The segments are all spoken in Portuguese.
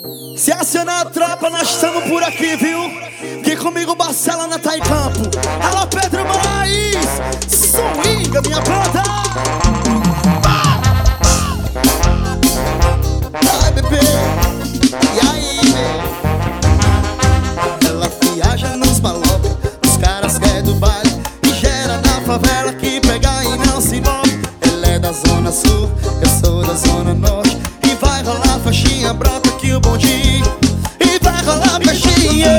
Se acionar a tropa, nós estamos por aqui, viu? Que comigo Barcelona tá em campo. Alô, Pedro Moraes, swinga minha banda. Ai, bebê, e aí, ela viaja nos malocos, os caras querem do baile e gera na favela que pega e não se move. Ela é da zona sul, eu sou da zona norte. E vai rolar faixinha, brota que o bonde. E vai rolar faixinha.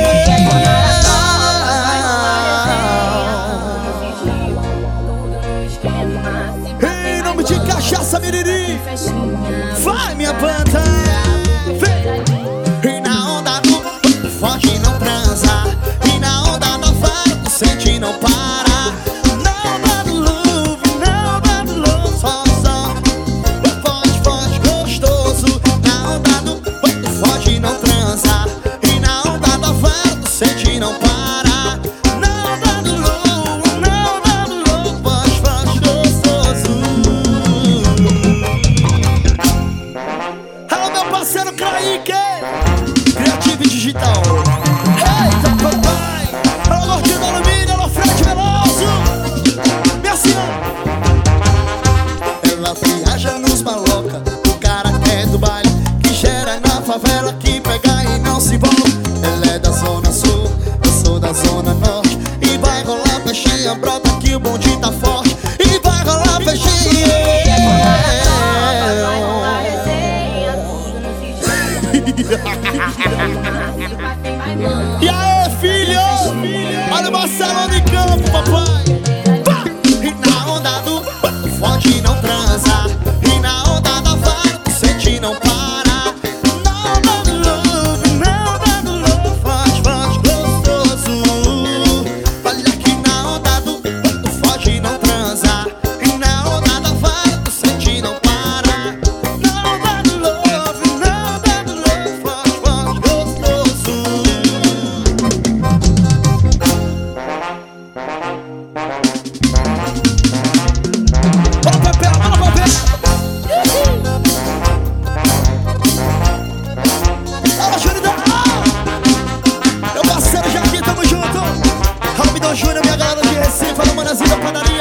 Em nome de Cachaça Miriri, vai minha banda. Vem. E na onda do forte não transa, e na onda da vara tu sente não para. Não dá do luve, não dá do luve, só forte, forte, gostoso. Na onda do forte não transa, e na onda da vara tu sente não para. Não dá do luve, não dá do luve, forte, forte, gostoso. Alô, meu parceiro Kaique, Creative Digital. Eita, papai. Alô, Gordinho do Alumínio, alô, Fred Veloso. Minha senhora. Ela viaja nos maloca, o cara quer do baile que gera na favela, que pega e não se envolve. Ela é da zona sul, eu sou da zona norte. E vai rolar peixinha, brota que o bonde tá forte. E vai rolar peixinha. E aí, filho? Olha o Barcelona em campo, papai. E na onda do forte não transa, e na onda da vara tu sente não para. Não dá do love, não dá do love, forte, forte, gostoso. Olha que na onda do forte não transa, e na onda da vara tu sente não para. Não dá do love, não dá do love, forte, forte, gostoso. Bora, Pepe, bora, Pepe. Fala, Juridão. Meu parceiro Jaquim, tamo junto. Alô, Midão Júnior, minha galera de Recife. Alô, Manazinho da Padaria.